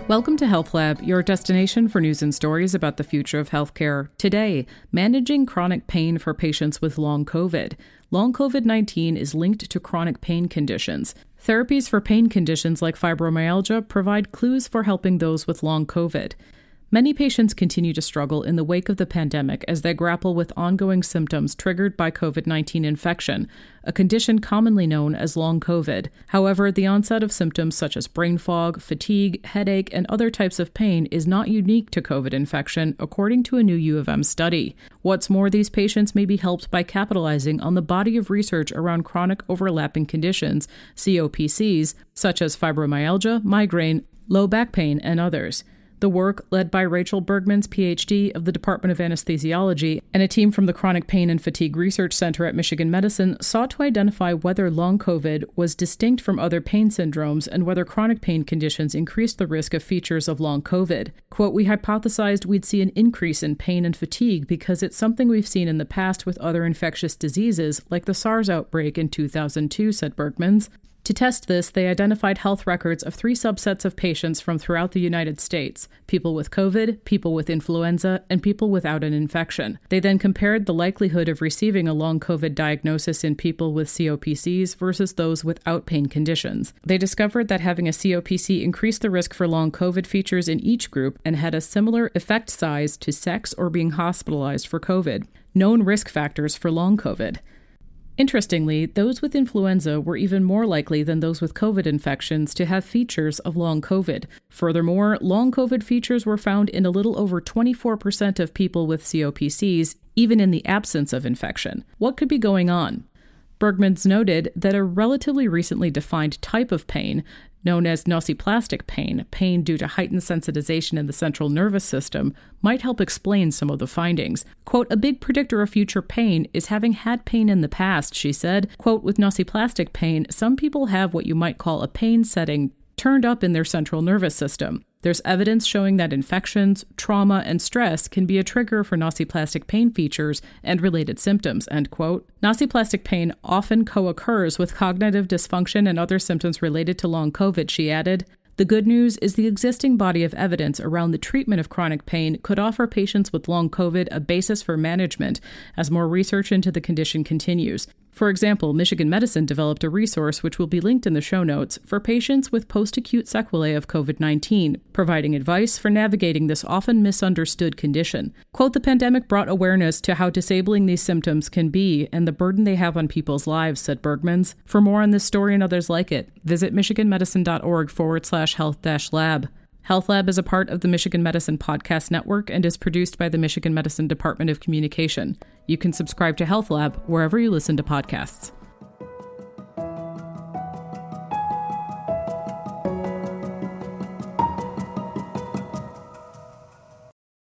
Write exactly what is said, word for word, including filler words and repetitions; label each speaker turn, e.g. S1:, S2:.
S1: Welcome to Health Lab, your destination for news and stories about the future of healthcare. Today, managing chronic pain for patients with long COVID. Long COVID nineteen is linked to chronic pain conditions. Therapies for pain conditions like fibromyalgia provide clues for helping those with long COVID. Many patients continue to struggle in the wake of the pandemic as they grapple with ongoing symptoms triggered by COVID nineteen infection, a condition commonly known as long COVID. However, the onset of symptoms such as brain fog, fatigue, headache, and other types of pain is not unique to COVID infection, according to a new U of M study. What's more, these patients may be helped by capitalizing on the body of research around chronic overlapping conditions, C O P Cs, such as fibromyalgia, migraine, low back pain, and others. The work, led by Rachel Bergmans, P H D of the Department of Anesthesiology, and a team from the Chronic Pain and Fatigue Research Center at Michigan Medicine, sought to identify whether long COVID was distinct from other pain syndromes and whether chronic pain conditions increased the risk of features of long COVID. Quote, "We hypothesized we'd see an increase in pain and fatigue because it's something we've seen in the past with other infectious diseases, like the SARS outbreak in two thousand two, said Bergmans. To test this, they identified health records of three subsets of patients from throughout the United States: people with COVID, people with influenza, and people without an infection. They then compared the likelihood of receiving a long COVID diagnosis in people with C O P Cs versus those without pain conditions. They discovered that having a C O P C increased the risk for long COVID features in each group and had a similar effect size to sex or being hospitalized for COVID. Known risk factors for long COVID. Interestingly, those with influenza were even more likely than those with COVID infections to have features of long COVID. Furthermore, long COVID features were found in a little over twenty-four percent of people with C O P Cs, even in the absence of infection. What could be going on? Bergmans noted that a relatively recently defined type of pain, known as nociplastic pain, pain due to heightened sensitization in the central nervous system, might help explain some of the findings. Quote, "A big predictor of future pain is having had pain in the past," she said. Quote, "With nociplastic pain, some people have what you might call a pain setting turned up in their central nervous system. There's evidence showing that infections, trauma, and stress can be a trigger for nociplastic pain features and related symptoms," end quote. Nociplastic pain often co-occurs with cognitive dysfunction and other symptoms related to long COVID, she added. The good news is the existing body of evidence around the treatment of chronic pain could offer patients with long COVID a basis for management as more research into the condition continues. For example, Michigan Medicine developed a resource which will be linked in the show notes for patients with post-acute sequelae of COVID nineteen, providing advice for navigating this often misunderstood condition. Quote, "The pandemic brought awareness to how disabling these symptoms can be and the burden they have on people's lives," said Bergmans. For more on this story and others like it, visit michiganmedicine.org forward slash health dash lab. Health Lab is a part of the Michigan Medicine Podcast Network and is produced by the Michigan Medicine Department of Communication. You can subscribe to Health Lab wherever you listen to podcasts.